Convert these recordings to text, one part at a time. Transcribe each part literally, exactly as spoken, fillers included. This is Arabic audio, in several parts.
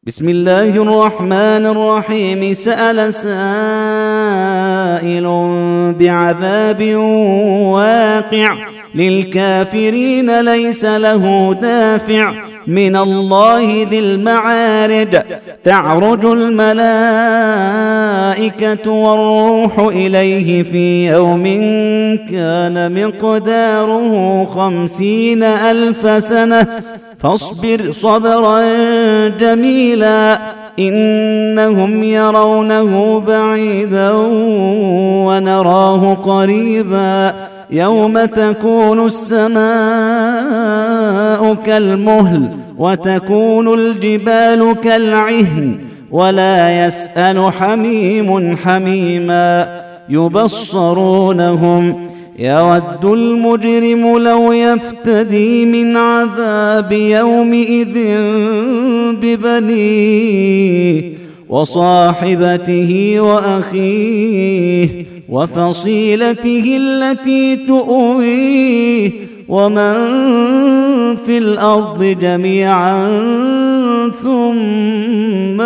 بسم الله الرحمن الرحيم. سأل سائل بعذاب واقع للكافرين ليس له دافع من الله ذي المعارج. تعرج الملائكة والروح إليه في يوم كان مقداره خمسين ألف سنة فاصبر صبرا جميلا إنهم يرونه بعيدا ونراه قريبا يوم تكون السماء كالمهل وتكون الجبال كالعهن ولا يسأل حميم حميما يبصرونهم يود المجرم لو يفتدي من عذاب يومئذ ببنيه وصاحبته وأخيه وفصيلته التي تؤويه ومن في الأرض جميعا ثم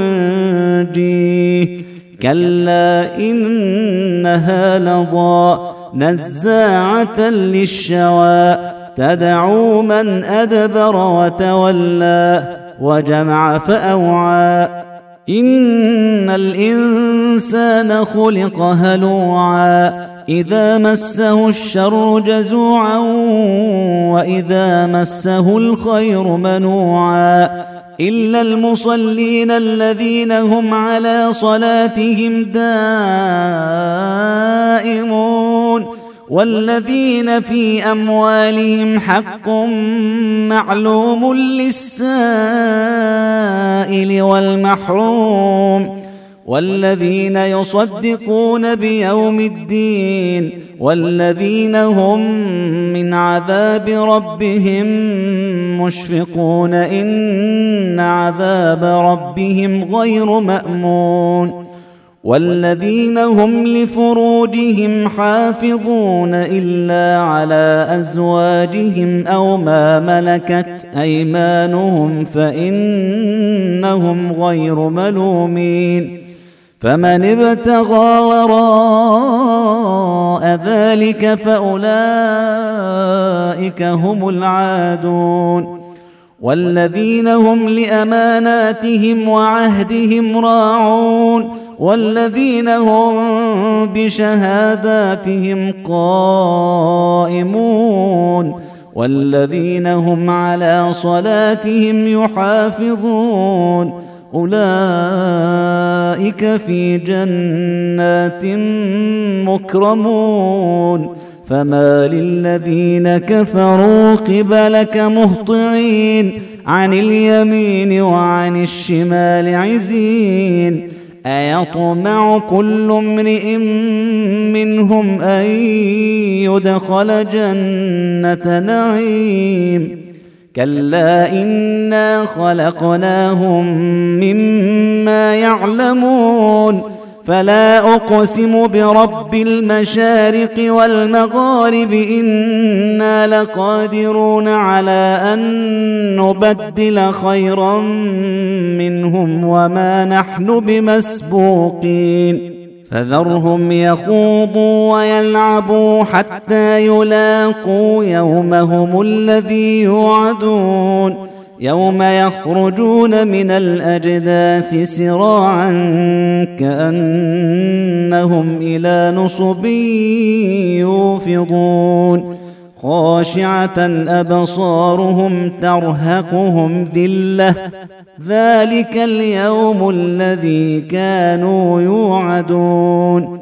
ينجيه كلا إنها لظى نزاعة للشوى تدعو من أدبر وتولى وجمع فأوعى إن الإنسان خلق هلوعا إذا مسه الشر جزوعا وإذا مسه الخير منوعا إلا المصلين الذين هم على صلاتهم دائمون والذين في أموالهم حق معلوم للسائل والمحروم والذين يصدقون بيوم الدين والذين هم من عذاب ربهم مشفقون إن عذاب ربهم غير مأمون والذين هم لفروجهم حافظون إلا على أزواجهم أو ما ملكت أيمانهم فإنهم غير ملومين فمن ابتغى وراء ذلك فأولئك هم العادون والذين هم لأماناتهم وعهدهم راعون والذين هم بشهاداتهم قائمون والذين هم على صلاتهم يحافظون أولئك في جنات مكرمون فما للذين كفروا قبلك مهطعين عن اليمين وعن الشمال عزين أيطمع كل امرئ منهم أن يدخل جنة نعيم كلا إنا خلقناهم مما يعلمون فلا أقسم برب المشارق والمغارب إنا لقادرون على أن نبدل خيرا منهم وما نحن بمسبوقين فذرهم يخوضوا ويلعبوا حتى يلاقوا يومهم الذي يوعدون يوم يخرجون من الأجداث سراعا كأنهم إلى نصب يوفضون خاشعة أبصارهم ترهقهم ذلة ذلك اليوم الذي كانوا يوعدون